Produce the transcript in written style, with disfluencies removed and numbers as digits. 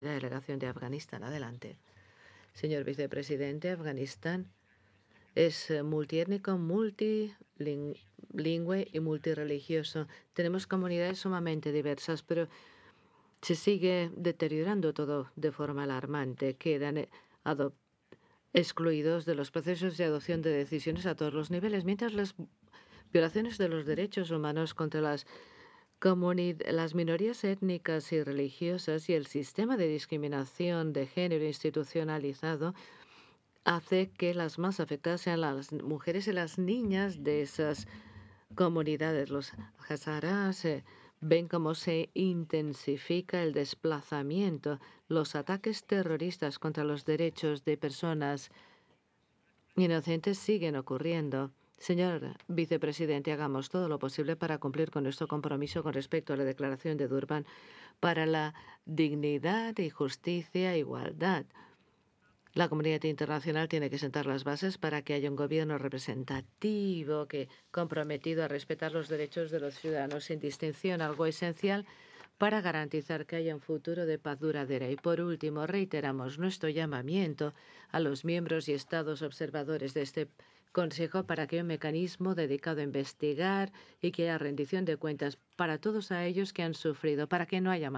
la delegación de Afganistán. Adelante. Señor vicepresidente, Afganistán es multiétnico, multilingüe y multirreligioso. Tenemos comunidades sumamente diversas, pero se sigue deteriorando todo de forma alarmante. Quedan excluidos de los procesos de adopción de decisiones a todos los niveles, mientras las violaciones de los derechos humanos contra las minorías étnicas y religiosas y el sistema de discriminación de género institucionalizado hace que las más afectadas sean las mujeres y las niñas de esas comunidades. Los hazaras ven cómo se intensifica el desplazamiento, los ataques terroristas contra los derechos de personas inocentes siguen ocurriendo. Señor vicepresidente, hagamos todo lo posible para cumplir con nuestro compromiso con respecto a la Declaración de Durban para la dignidad y justicia e igualdad. La comunidad internacional tiene que sentar las bases para que haya un gobierno representativo comprometido a respetar los derechos de los ciudadanos sin distinción, algo esencial para garantizar que haya un futuro de paz duradera. Y por último, reiteramos nuestro llamamiento a los miembros y estados observadores de este Consejo para que haya un mecanismo dedicado a investigar y que haya rendición de cuentas para todos ellos que han sufrido, para que no haya más